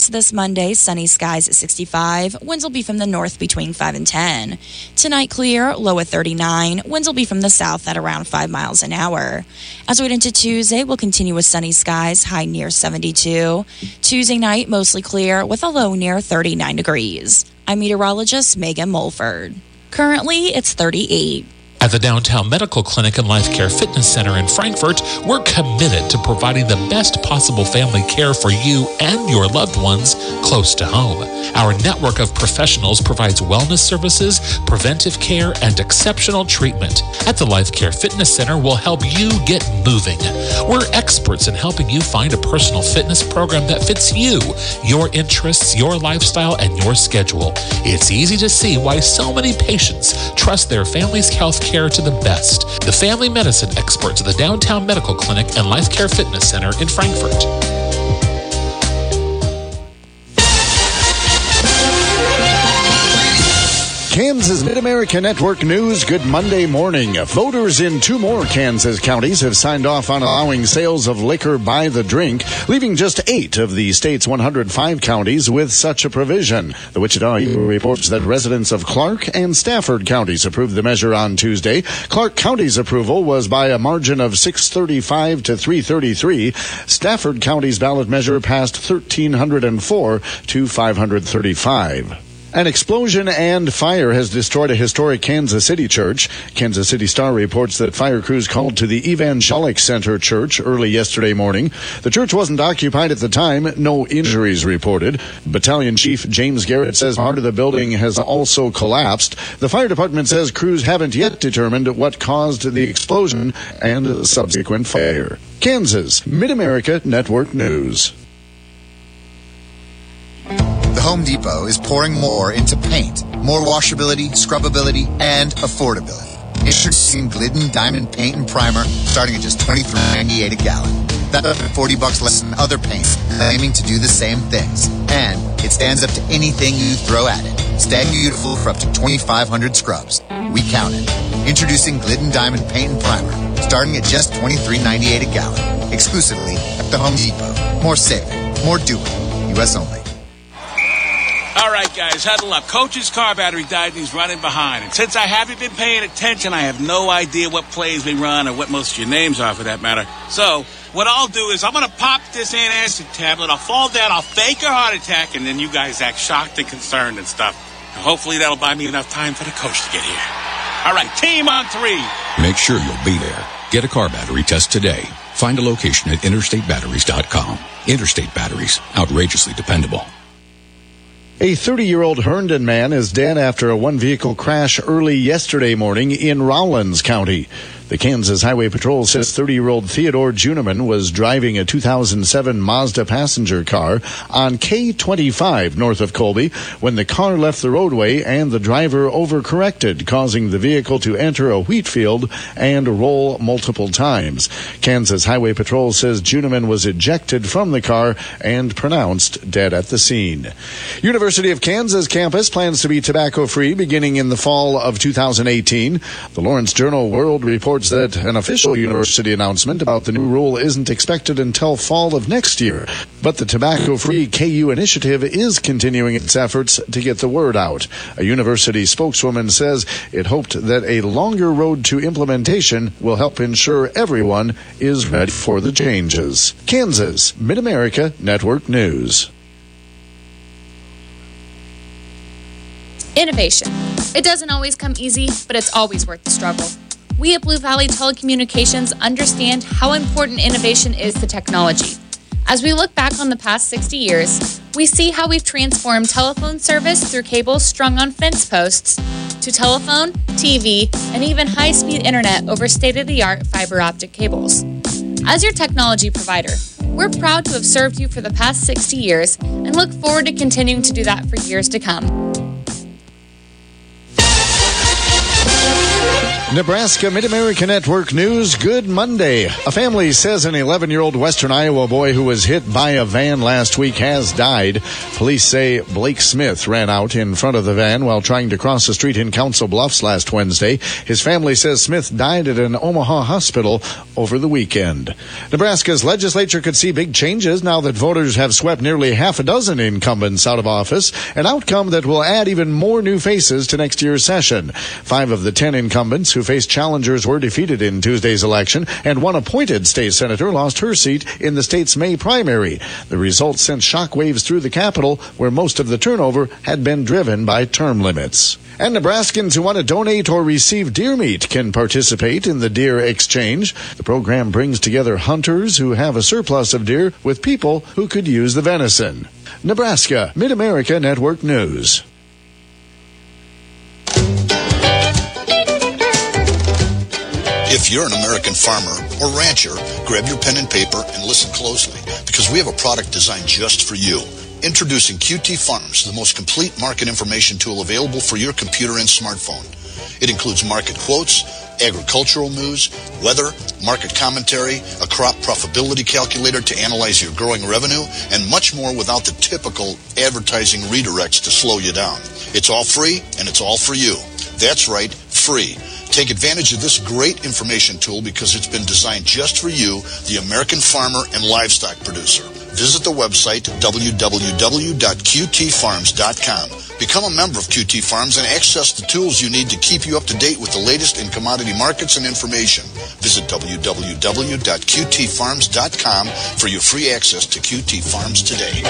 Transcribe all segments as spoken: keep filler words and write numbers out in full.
This Monday, sunny skies at sixty-five. Winds will be from the north between five and ten. Tonight, clear, low at thirty-nine. Winds will be from the south at around five miles an hour. As we head into Tuesday, we'll continue with sunny skies, high near seventy-two. Tuesday night, mostly clear with a low near thirty-nine degrees. I'm meteorologist Megan Mulford. Currently, it's thirty-eight. At the Downtown Medical Clinic and Life Care Fitness Center in Frankfort, we're committed to providing the best possible family care for you and your loved ones close to home. Our network of professionals provides wellness services, preventive care, and exceptional treatment. At the Life Care Fitness Center, we'll help you get moving. We're experts in helping you find a personal fitness program that fits you, your interests, your lifestyle, and your schedule. It's easy to see why so many patients trust their family's health care care to the best. The family medicine experts at the Downtown Medical Clinic and Life Care Fitness Center in Frankfort. Kansas Mid-America Network News, good Monday morning. Voters in two more Kansas counties have signed off on allowing sales of liquor by the drink, leaving just eight of the state's one hundred five counties with such a provision. The Wichita Eagle reports that residents of Clark and Stafford counties approved the measure on Tuesday. Clark County's approval was by a margin of six thirty-five to three thirty-three. Stafford County's ballot measure passed thirteen oh four to five thirty-five. An explosion and fire has destroyed a historic Kansas City church. Kansas City Star reports that fire crews called to the Evangelic Center Church early yesterday morning. The church wasn't occupied at the time. No injuries reported. Battalion Chief James Garrett says part of the building has also collapsed. The fire department says crews haven't yet determined what caused the explosion and subsequent fire. Kansas Mid-America Network News. The Home Depot is pouring more into paint, more washability, scrubbability, and affordability. Introducing Glidden Diamond Paint and Primer, starting at just twenty-three ninety-eight a gallon. That's forty bucks less than other paints, aiming to do the same things. And it stands up to anything you throw at it. Stay beautiful for up to twenty-five hundred scrubs. We count it. Introducing Glidden Diamond Paint and Primer, starting at just twenty-three ninety-eight a gallon. Exclusively at the Home Depot. More saving, more doing. U S only. All right, guys, huddle up. Coach's car battery died and he's running behind. And since I haven't been paying attention, I have no idea what plays we run or what most of your names are for that matter. So what I'll do is I'm going to pop this antacid tablet. I'll fall down, I'll fake a heart attack, and then you guys act shocked and concerned and stuff. And hopefully that'll buy me enough time for the coach to get here. All right, team on three. Make sure you'll be there. Get a car battery test today. Find a location at interstate batteries dot com. Interstate Batteries. Outrageously dependable. A thirty-year-old Herndon man is dead after a one-vehicle crash early yesterday morning in Rawlins County. The Kansas Highway Patrol says thirty-year-old Theodore Juniman was driving a two thousand seven Mazda passenger car on K twenty-five north of Colby when the car left the roadway and the driver overcorrected, causing the vehicle to enter a wheat field and roll multiple times. Kansas Highway Patrol says Juniman was ejected from the car and pronounced dead at the scene. University of Kansas campus plans to be tobacco-free beginning in the fall of two thousand eighteen. The Lawrence Journal-World reports that an official university announcement about the new rule isn't expected until fall of next year. But the tobacco-free K U initiative is continuing its efforts to get the word out. A university spokeswoman says it hoped that a longer road to implementation will help ensure everyone is ready for the changes. Kansas Mid-America Network News. Innovation. It doesn't always come easy, but it's always worth the struggle. We at Blue Valley Telecommunications understand how important innovation is to technology. As we look back on the past sixty years, we see how we've transformed telephone service through cables strung on fence posts to telephone, T V, and even high-speed internet over state-of-the-art fiber optic cables. As your technology provider, we're proud to have served you for the past sixty years and look forward to continuing to do that for years to come. Nebraska Mid-America Network News, good Monday. A family says an eleven-year-old Western Iowa boy who was hit by a van last week has died. Police say Blake Smith ran out in front of the van while trying to cross the street in Council Bluffs last Wednesday. His family says Smith died at an Omaha hospital over the weekend. Nebraska's legislature could see big changes now that voters have swept nearly half a dozen incumbents out of office, an outcome that will add even more new faces to next year's session. Five of the ten incumbents who faced challengers were defeated in Tuesday's election, and one appointed state senator lost her seat in the state's May primary. The results sent shockwaves through the Capitol, where most of the turnover had been driven by term limits. And Nebraskans who want to donate or receive deer meat can participate in the Deer Exchange. The program brings together hunters who have a surplus of deer with people who could use the venison. Nebraska Mid-America Network News. If you're an American farmer or rancher, grab your pen and paper and listen closely, because we have a product designed just for you. Introducing Q T Farms, the most complete market information tool available for your computer and smartphone. It includes market quotes, agricultural news, weather, market commentary, a crop profitability calculator to analyze your growing revenue, and much more without the typical advertising redirects to slow you down. It's all free, and it's all for you. That's right, free. Take advantage of this great information tool because it's been designed just for you, the American farmer and livestock producer. Visit the website w w w dot q t farms dot com. Become a member of Q T Farms and access the tools you need to keep you up to date with the latest in commodity markets and information. Visit w w w dot q t farms dot com for your free access to Q T Farms today.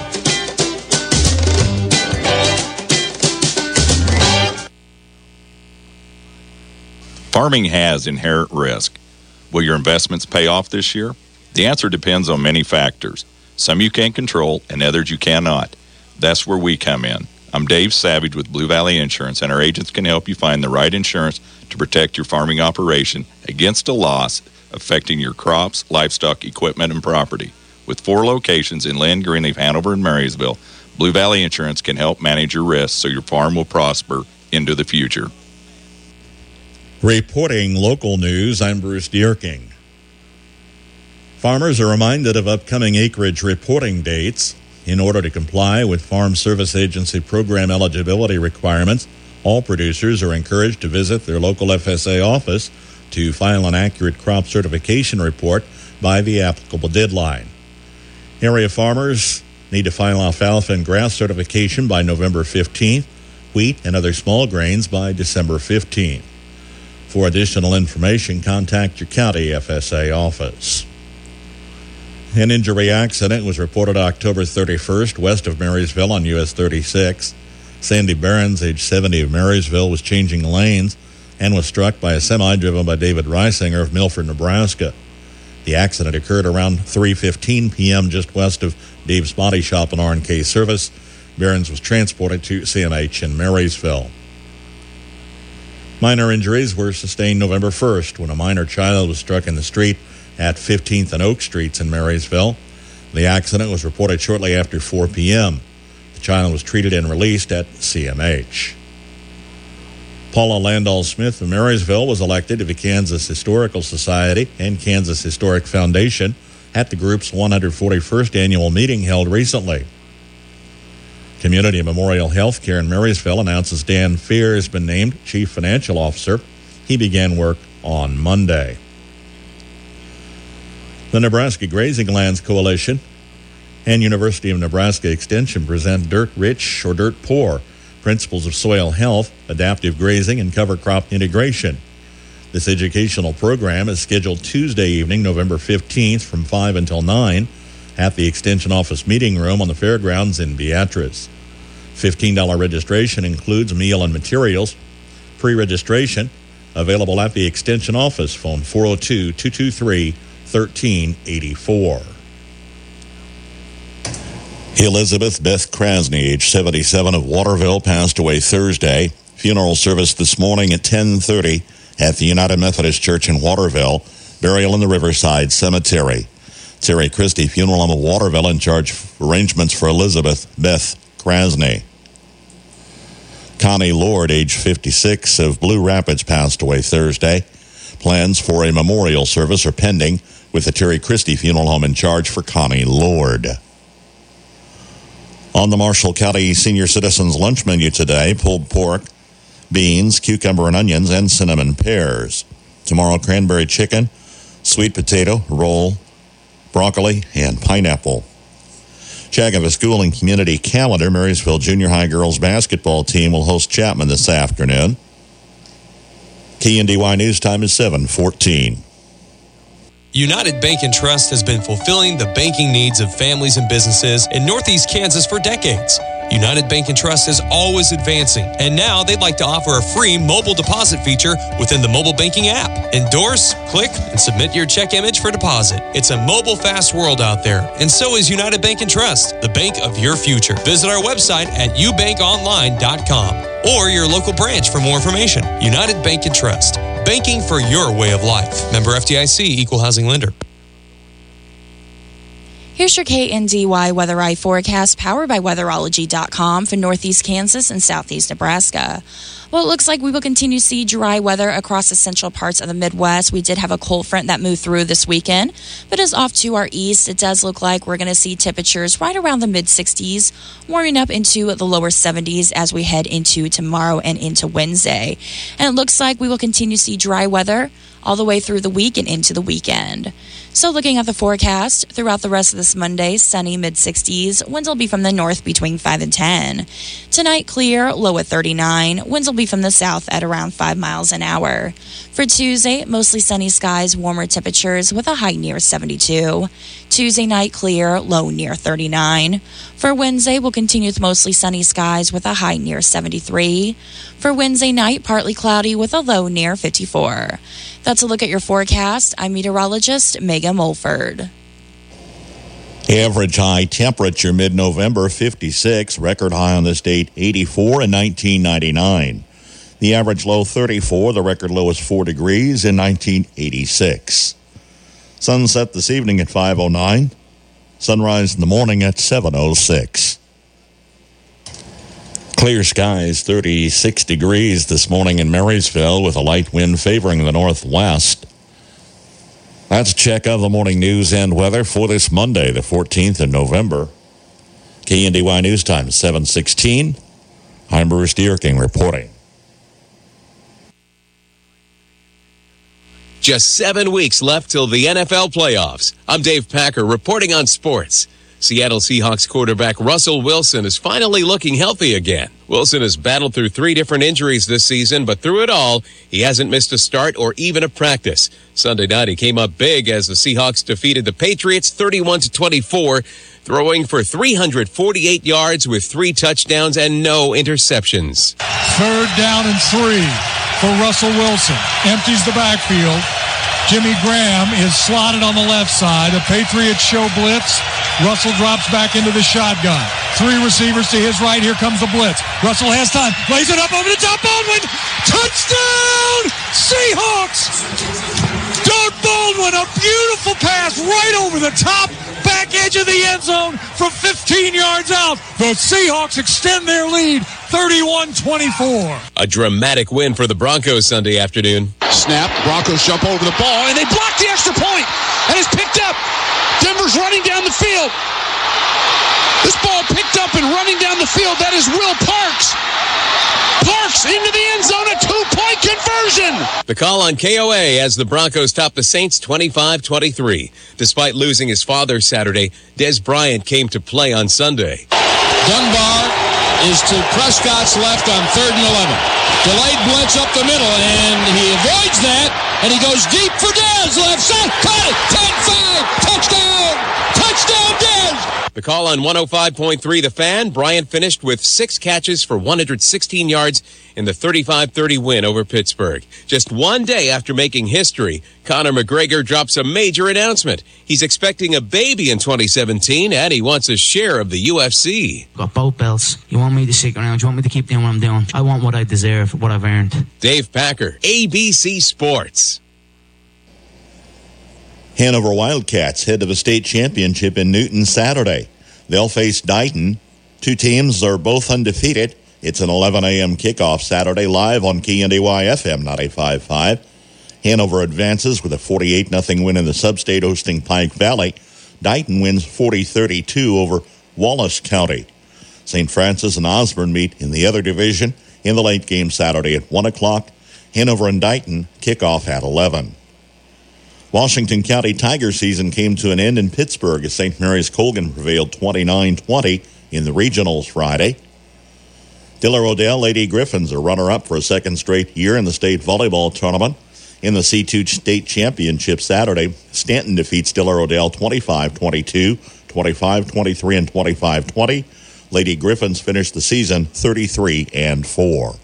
Farming has inherent risk. Will your investments pay off this year? The answer depends on many factors. Some you can control and others you cannot. That's where we come in. I'm Dave Savage with Blue Valley Insurance, and our agents can help you find the right insurance to protect your farming operation against a loss affecting your crops, livestock, equipment, and property. With four locations in Lynn, Greenleaf, Hanover, and Marysville, Blue Valley Insurance can help manage your risks so your farm will prosper into the future. Reporting local news, I'm Bruce Dierking. Farmers are reminded of upcoming acreage reporting dates. In order to comply with Farm Service Agency program eligibility requirements, all producers are encouraged to visit their local F S A office to file an accurate crop certification report by the applicable deadline. Area farmers need to file alfalfa and grass certification by November fifteenth, wheat and other small grains by December fifteenth. For additional information, contact your county F S A office. An injury accident was reported October thirty-first west of Marysville on U S thirty-six. Sandy Behrens, age seventy, of Marysville, was changing lanes and was struck by a semi driven by David Reisinger of Milford, Nebraska. The accident occurred around three fifteen p.m. just west of Dave's Body Shop and R and K Service. Behrens was transported to C M H in Marysville. Minor injuries were sustained November first when a minor child was struck in the street at fifteenth and Oak Streets in Marysville. The accident was reported shortly after four p.m. The child was treated and released at C M H. Paula Landau Smith of Marysville was elected to the Kansas Historical Society and Kansas Historic Foundation at the group's one hundred forty-first annual meeting held recently. Community Memorial Healthcare in Marysville announces Dan Fear has been named Chief Financial Officer. He began work on Monday. The Nebraska Grazing Lands Coalition and University of Nebraska Extension present Dirt Rich or Dirt Poor, Principles of Soil Health, Adaptive Grazing, and Cover Crop Integration. This educational program is scheduled Tuesday evening, November fifteenth from five until nine at the Extension Office Meeting Room on the Fairgrounds in Beatrice. fifteen dollars registration includes meal and materials. Pre-registration available at the Extension Office. Phone four oh two, two two three, one three eight four. Elizabeth Beth Krasny, age seventy-seven, of Waterville, passed away Thursday. Funeral service this morning at ten thirty at the United Methodist Church in Waterville. Burial in the Riverside Cemetery. Terry Christie Funeral Home of Waterville in charge of arrangements for Elizabeth Beth Krasny. Connie Lord, age fifty-six, of Blue Rapids, passed away Thursday. Plans for a memorial service are pending, with the Terry Christie Funeral Home in charge for Connie Lord. On the Marshall County Senior Citizens lunch menu today, pulled pork, beans, cucumber and onions, and cinnamon pears. Tomorrow, cranberry chicken, sweet potato, roll, broccoli, and pineapple. Checking the school and community calendar, Marysville Junior High girls basketball team will host Chapman this afternoon. K N D Y News time is seven fourteen. United Bank and Trust has been fulfilling the banking needs of families and businesses in Northeast Kansas for decades. United Bank and Trust is always advancing, and now they'd like to offer a free mobile deposit feature within the mobile banking app. Endorse, click, and submit your check image for deposit. It's a mobile fast world out there, and so is United Bank and Trust, the bank of your future. Visit our website at u bank online dot com or your local branch for more information. United Bank and Trust, banking for your way of life. Member F D I C, Equal Housing Lender. Here's your K N D Y Weather Eye forecast, powered by weatherology dot com for Northeast Kansas and Southeast Nebraska. Well, it looks like we will continue to see dry weather across essential parts of the Midwest. We did have a cold front that moved through this weekend, but as off to our east, it does look like we're going to see temperatures right around the mid-sixties, warming up into the lower seventies as we head into tomorrow and into Wednesday. And it looks like we will continue to see dry weather all the way through the week and into the weekend. So looking at the forecast, throughout the rest of this Monday, sunny mid-sixties, winds will be from the north between five and ten. Tonight, clear, low at thirty-nine, winds will be from the south at around five miles an hour. For Tuesday, mostly sunny skies, warmer temperatures with a high near seventy-two. Tuesday night, clear, low near thirty-nine. For Wednesday, we'll continue with mostly sunny skies with a high near seventy-three. For Wednesday night, partly cloudy with a low near fifty-four. That's a look at your forecast. I'm meteorologist Megan Mulford. Average high temperature mid-November, fifty-six. Record high on this date, eighty-four in nineteen ninety-nine. The average low, thirty-four. The record low is four degrees in nineteen eighty-six. Sunset this evening at five oh nine. Sunrise in the morning at seven oh six. Clear skies, thirty-six degrees this morning in Marysville with a light wind favoring the northwest. That's a check of the morning news and weather for this Monday, the fourteenth of November. K N D Y News Time, seven sixteen. I'm Bruce Dierking reporting. Just seven weeks left till the N F L playoffs. I'm Dave Packer reporting on sports. Seattle Seahawks quarterback Russell Wilson is finally looking healthy again. Wilson has battled through three different injuries this season, but through it all, he hasn't missed a start or even a practice. Sunday night, he came up big as the Seahawks defeated the Patriots thirty-one to twenty-four, throwing for three hundred forty-eight yards with three touchdowns and no interceptions. Third down and three for Russell Wilson. Empties the backfield. Jimmy Graham is slotted on the left side. The Patriots show blitz. Russell drops back into the shotgun. Three receivers to his right. Here comes the blitz. Russell has time. Lays it up over the top. Baldwin. Touchdown! Seahawks! Doug Baldwin, a beautiful pass right over the top. Back edge of the end zone from fifteen yards out. The Seahawks extend their lead thirty-one twenty-four. A dramatic win for the Broncos Sunday afternoon. Snap. Broncos jump over the ball, and they block the extra point, and it's picked up. Denver's running down the field. This ball picked up and running down the field. That is Will Parks. Parks into the end zone, a two-point conversion. The call on K O A as the Broncos top the Saints twenty-five twenty-three. Despite losing his father Saturday, Des Bryant came to play on Sunday. Dunbar is to Prescott's left on third and eleven. Delayed blitz up the middle, and he avoids that, and he goes deep for Dez, left side, caught it, ten five, touchdown, touchdown Dez. The call on one oh five point three The Fan, Bryant finished with six catches for one hundred sixteen yards in the thirty-five thirty win over Pittsburgh. Just one day after making history, Conor McGregor drops a major announcement. He's expecting a baby in twenty seventeen, and he wants a share of the U F C. Got both belts. You want me to stick around? You want me to keep doing what I'm doing? I want what I deserve, what I've earned. Dave Packer, A B C Sports. Hanover Wildcats head to the state championship in Newton Saturday. They'll face Dighton. Two teams are both undefeated. It's an eleven a.m. kickoff Saturday live on K N D Y F M ninety-five point five. Hanover advances with a forty-eight nothing win in the Substate hosting Pike Valley. Dighton wins forty thirty-two over Wallace County. Saint Francis and Osborne meet in the other division in the late game Saturday at one o'clock. Hanover and Dighton kick off at eleven. Washington County Tiger season came to an end in Pittsburgh as Saint Mary's Colgan prevailed twenty-nine twenty in the regionals Friday. Diller Odell Lady Griffins are runner-up for a second straight year in the state volleyball tournament. In the C two state championship Saturday, Stanton defeats Diller Odell twenty-five twenty-two, twenty-five twenty-three, and twenty-five twenty. Lady Griffins finished the season thirty-three and four.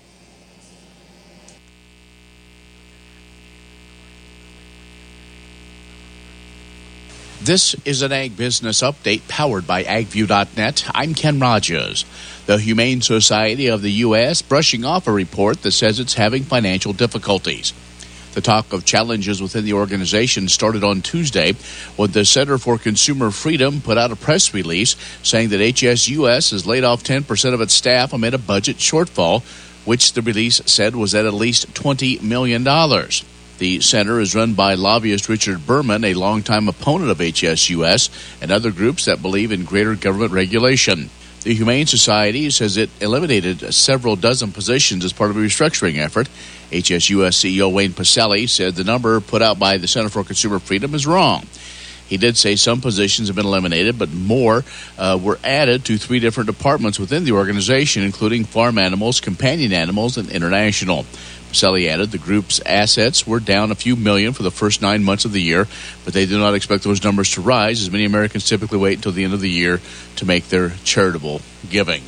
This is an Ag Business Update powered by ag view dot net. I'm Ken Rogers. The Humane Society of the U S brushing off a report that says it's having financial difficulties. The talk of challenges within the organization started on Tuesday when the Center for Consumer Freedom put out a press release saying that H S U S has laid off ten percent of its staff amid a budget shortfall, which the release said was at at least twenty million dollars. The center is run by lobbyist Richard Berman, a longtime opponent of H S U S, and other groups that believe in greater government regulation. The Humane Society says it eliminated several dozen positions as part of a restructuring effort. H S U S C E O Wayne Pacelli said the number put out by the Center for Consumer Freedom is wrong. He did say some positions have been eliminated, but more uh, were added to three different departments within the organization, including farm animals, companion animals, and international. Pacelli added the group's assets were down a few million for the first nine months of the year, but they do not expect those numbers to rise, as many Americans typically wait until the end of the year to make their charitable giving.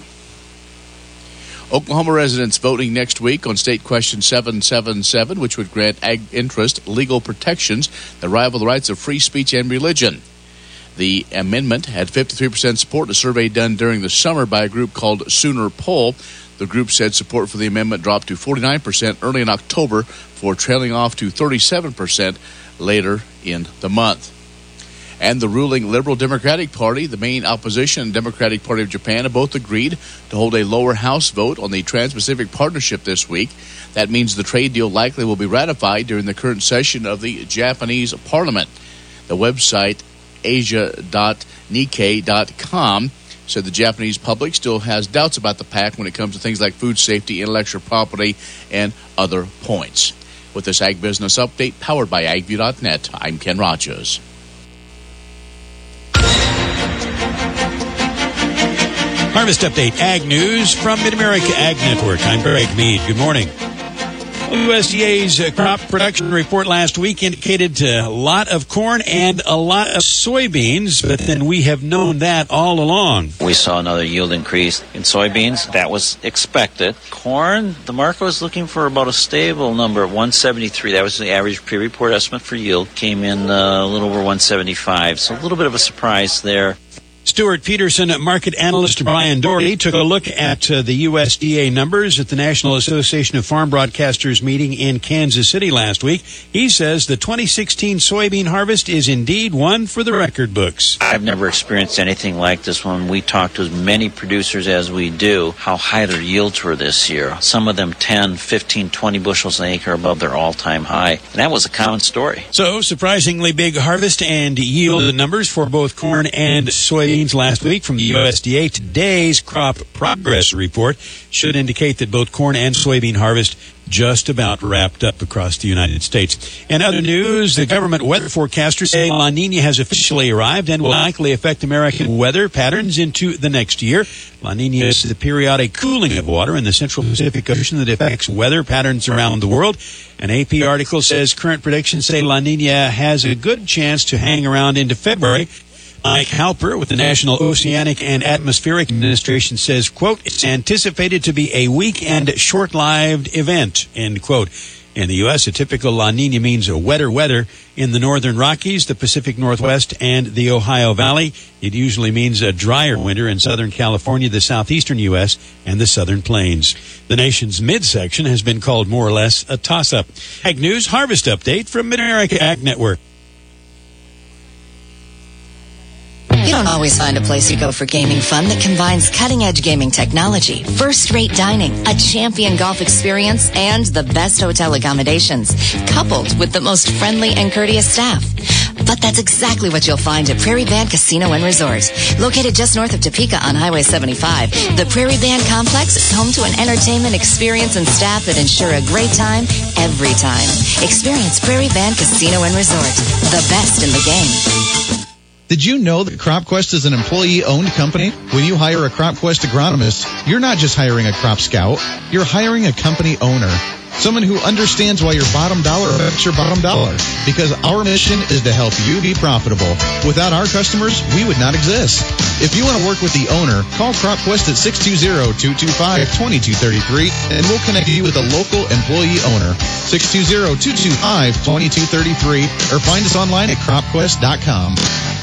Oklahoma residents voting next week on State Question seven seven seven, which would grant ag interest legal protections that rival the rights of free speech and religion. The amendment had fifty-three percent support in a survey done during the summer by a group called Sooner Poll. The group said support for the amendment dropped to forty-nine percent early in October before trailing off to thirty-seven percent later in the month. And the ruling Liberal Democratic Party, the main opposition Democratic Party of Japan, have both agreed to hold a lower house vote on the Trans-Pacific Partnership this week. That means the trade deal likely will be ratified during the current session of the Japanese Parliament. The website asia dot nikkei dot com said the Japanese public still has doubts about the pact when it comes to things like food safety, intellectual property, and other points. With this Ag Business Update powered by ag view dot net, I'm Ken Rogers. Harvest Update Ag News from Mid-America Ag Network. I'm Greg Mead. Good morning. U S D A's crop production report last week indicated a lot of corn and a lot of soybeans, but then we have known that all along. We saw another yield increase in soybeans. That was expected. Corn, the market was looking for about a stable number of one seventy-three. That was the average pre-report estimate for yield. Came in uh, a little over one seventy-five, so a little bit of a surprise there. Stuart Peterson, market analyst Brian Doherty, took a look at uh, the U S D A numbers at the National Association of Farm Broadcasters meeting in Kansas City last week. He says the twenty sixteen soybean harvest is indeed one for the record books. I've never experienced anything like this when we talk to as many producers as we do, how high their yields were this year. Some of them ten, fifteen, twenty bushels an acre above their all-time high. And that was a common story. So, surprisingly big harvest and yield numbers for both corn and soybeans last week from the U S D A. Today's crop progress report should indicate that both corn and soybean harvest just about wrapped up across the United States. In other news, the government weather forecasters say La Nina has officially arrived and will likely affect American weather patterns into the next year. La Nina is the periodic cooling of water in the Central Pacific Ocean that affects weather patterns around the world. An A P article says current predictions say La Nina has a good chance to hang around into February. Mike Halper with the National Oceanic and Atmospheric Administration says, quote, it's anticipated to be a weak and short-lived event, end quote. In the U S, a typical La Nina means a wetter weather in the northern Rockies, the Pacific Northwest, and the Ohio Valley. It usually means a drier winter in Southern California, the southeastern U S, and the southern plains. The nation's midsection has been called more or less a toss-up. Ag News Harvest Update from Mid-America Ag Network. It don't always find a place you go for gaming fun that combines cutting-edge gaming technology, first-rate dining, a champion golf experience, and the best hotel accommodations, coupled with the most friendly and courteous staff. But that's exactly what you'll find at Prairie Band Casino and Resort. Located just north of Topeka on Highway seventy-five, the Prairie Band Complex is home to an entertainment experience and staff that ensure a great time every time. Experience Prairie Band Casino and Resort, the best in the game. Did you know that CropQuest is an employee-owned company? When you hire a CropQuest agronomist, you're not just hiring a crop scout, you're hiring a company owner. Someone who understands why your bottom dollar affects your bottom dollar. Because our mission is to help you be profitable. Without our customers, we would not exist. If you want to work with the owner, call CropQuest at six two zero, two two five, two two three three and we'll connect you with a local employee owner. six two zero, two two five, two two three three or find us online at cropquest dot com.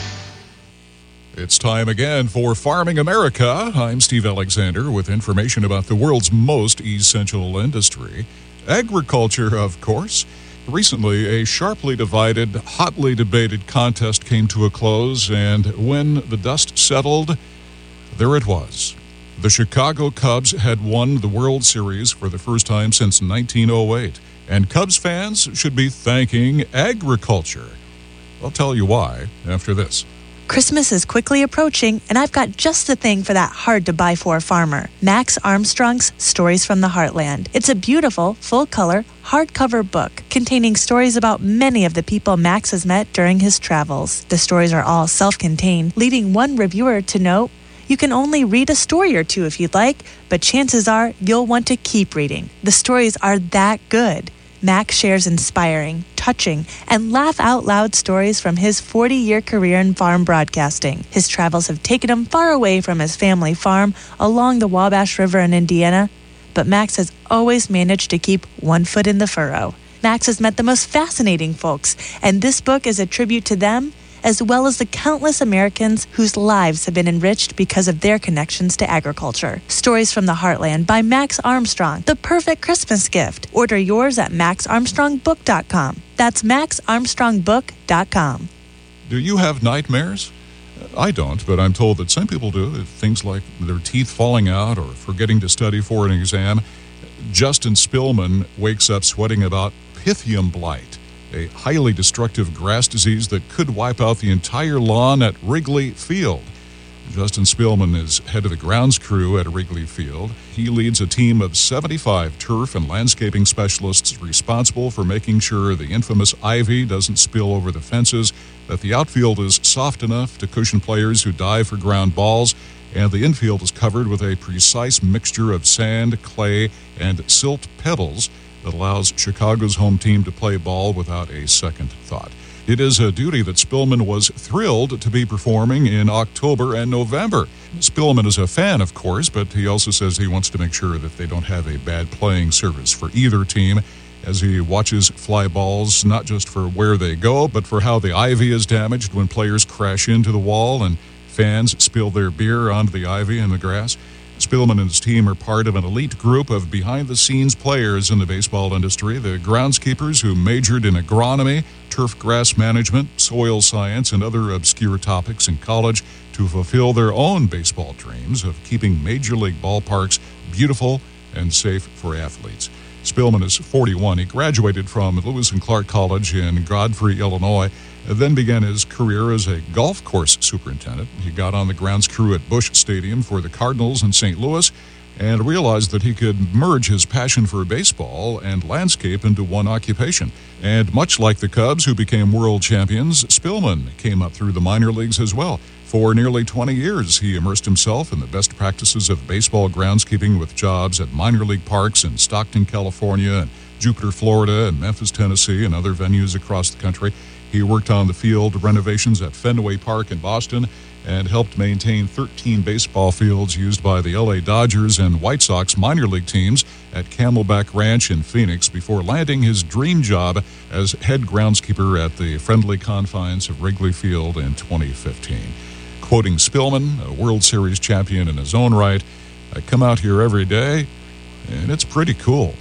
It's time again for Farming America. I'm Steve Alexander with information about the world's most essential industry. Agriculture, of course. Recently, a sharply divided, hotly debated contest came to a close, and when the dust settled, there it was. The Chicago Cubs had won the World Series for the first time since nineteen oh eight, and Cubs fans should be thanking agriculture. I'll tell you why after this. Christmas is quickly approaching, and I've got just the thing for that hard-to-buy-for farmer. Max Armstrong's Stories from the Heartland. It's a beautiful, full-color, hardcover book containing stories about many of the people Max has met during his travels. The stories are all self-contained, leading one reviewer to note, "You can only read a story or two if you'd like, but chances are you'll want to keep reading. The stories are that good." Max shares inspiring, touching, and laugh-out-loud stories from his forty-year career in farm broadcasting. His travels have taken him far away from his family farm along the Wabash River in Indiana, but Max has always managed to keep one foot in the furrow. Max has met the most fascinating folks, and this book is a tribute to them, as well as the countless Americans whose lives have been enriched because of their connections to agriculture. Stories from the Heartland by Max Armstrong, the perfect Christmas gift. Order yours at max armstrong book dot com. That's max armstrong book dot com. Do you have nightmares? I don't, but I'm told that some people do. Things like their teeth falling out or forgetting to study for an exam. Justin Spillman wakes up sweating about Pythium blight, a highly destructive grass disease that could wipe out the entire lawn at Wrigley Field. Justin Spillman is head of the grounds crew at Wrigley Field. He leads a team of seventy-five turf and landscaping specialists responsible for making sure the infamous ivy doesn't spill over the fences, that the outfield is soft enough to cushion players who dive for ground balls, and the infield is covered with a precise mixture of sand, clay, and silt pebbles that allows Chicago's home team to play ball without a second thought. It is a duty that Spillman was thrilled to be performing in October and November. Spillman is a fan, of course, but he also says he wants to make sure that they don't have a bad playing service for either team as he watches fly balls, not just for where they go, but for how the ivy is damaged when players crash into the wall and fans spill their beer onto the ivy and the grass. Spillman and his team are part of an elite group of behind-the-scenes players in the baseball industry, the groundskeepers who majored in agronomy, turf grass management, soil science, and other obscure topics in college to fulfill their own baseball dreams of keeping major league ballparks beautiful and safe for athletes. Spillman is forty-one. He graduated from Lewis and Clark College in Godfrey, Illinois, and then began his career as a golf course superintendent. He got on the grounds crew at Busch Stadium for the Cardinals in Saint Louis and realized that he could merge his passion for baseball and landscape into one occupation. And much like the Cubs, who became world champions, Spillman came up through the minor leagues as well. For nearly twenty years, he immersed himself in the best practices of baseball groundskeeping with jobs at minor league parks in Stockton, California, and Jupiter, Florida, and Memphis, Tennessee, and other venues across the country. He worked on the field renovations at Fenway Park in Boston and helped maintain thirteen baseball fields used by the L A Dodgers and White Sox minor league teams at Camelback Ranch in Phoenix before landing his dream job as head groundskeeper at the friendly confines of Wrigley Field in twenty fifteen. Quoting Spillman, a World Series champion in his own right, "I come out here every day, and it's pretty cool."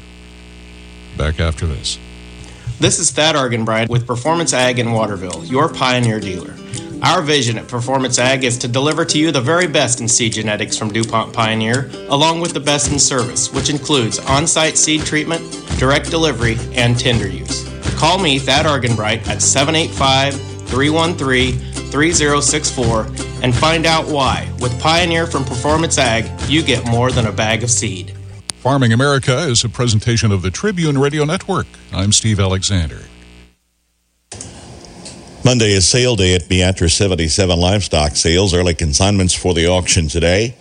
Back after this. This is Thad Argenbright with Performance Ag in Waterville, your Pioneer dealer. Our vision at Performance Ag is to deliver to you the very best in seed genetics from DuPont Pioneer, along with the best in service, which includes on-site seed treatment, direct delivery, and tender use. Call me, Thad Argenbright, at seven eight five, three one three, three zero six four and find out why. With Pioneer from Performance Ag, you get more than a bag of seed. Farming America is a presentation of the Tribune Radio Network. I'm Steve Alexander. Monday is sale day at Beatrice seventy-seven Livestock Sales. Early consignments for the auction today.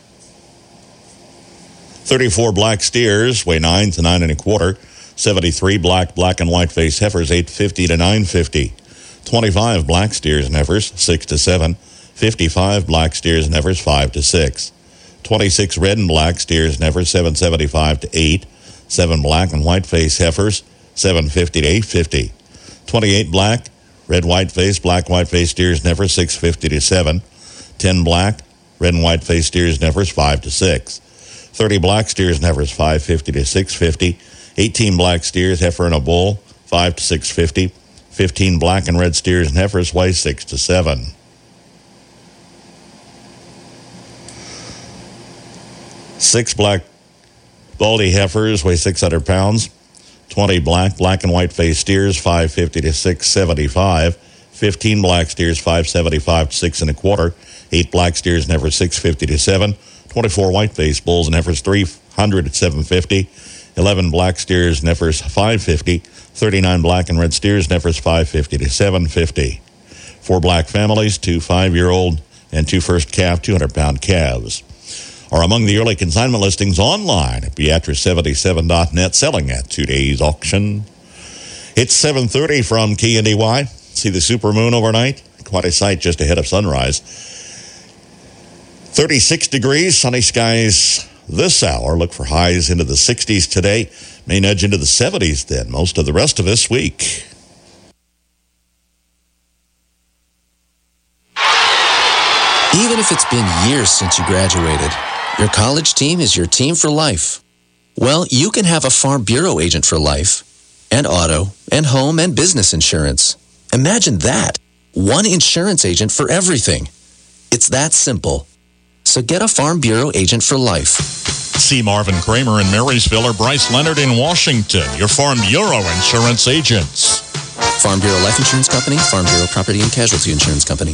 thirty-four black steers weigh nine to nine and a quarter. seventy-three black, black and white face heifers, eight fifty to nine fifty. twenty-five black steers and heifers, six to seven. fifty-five black steers and heifers, five to six. twenty-six red and black steers and heifers, seven seventy-five to eight. seven black and white face heifers, seven fifty to eight fifty. twenty-eight black, red white face, black white face steers and heifers, six fifty to seven. ten black, red and white face steers and heifers, five to six. thirty black steers and heifers, five fifty to six fifty. eighteen black steers, heifer and a bull, five to six fifty. fifteen black and red steers and heifers weigh six to seven. Six black baldy heifers weigh six hundred pounds. twenty black, black and white face steers, five fifty to six seventy-five. fifteen black steers, five seventy-five to six and a quarter. eight black steers and heifers, six fifty to seven. twenty-four white face bulls and heifers, three hundred to seven fifty. eleven black steers and heifers, five fifty. thirty-nine black and red steers and heifers, five fifty to seven fifty. Four black families, two five-year-old and two first calf, two hundred pound calves, are among the early consignment listings online at Beatrice seventy-seven dot net, selling at today's auction. It's seven thirty from K N D Y. See the supermoon overnight? Quite a sight just ahead of sunrise. thirty-six degrees, sunny skies this hour. Look for highs into the sixties today. May nudge into the seventies then most of the rest of this week. Even if it's been years since you graduated, your college team is your team for life. Well, you can have a Farm Bureau agent for life, and auto, and home, and business insurance. Imagine that. One insurance agent for everything. It's that simple. So get a Farm Bureau agent for life. See Marvin Kramer in Marysville or Bryce Leonard in Washington, your Farm Bureau insurance agents. Farm Bureau Life Insurance Company, Farm Bureau Property and Casualty Insurance Company.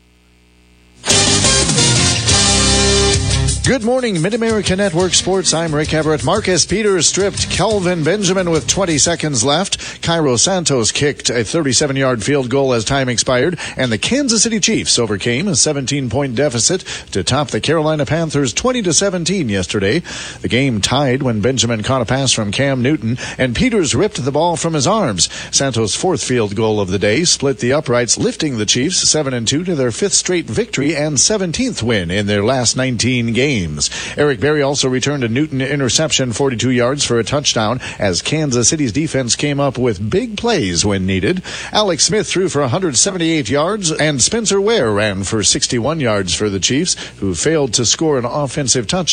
Good morning, Mid-America Network Sports. I'm Rick Everett. Marcus Peters stripped Kelvin Benjamin with twenty seconds left. Cairo Santos kicked a thirty-seven yard field goal as time expired, and the Kansas City Chiefs overcame a seventeen point deficit to top the Carolina Panthers twenty to seventeen yesterday. The game tied when Benjamin caught a pass from Cam Newton, and Peters ripped the ball from his arms. Santos' fourth field goal of the day split the uprights, lifting the Chiefs seven and two to their fifth straight victory and seventeenth win in their last nineteen games. Eric Berry also returned a Newton interception, forty-two yards for a touchdown, as Kansas City's defense came up with big plays when needed. Alex Smith threw for one hundred seventy-eight yards, and Spencer Ware ran for sixty-one yards for the Chiefs, who failed to score an offensive touchdown.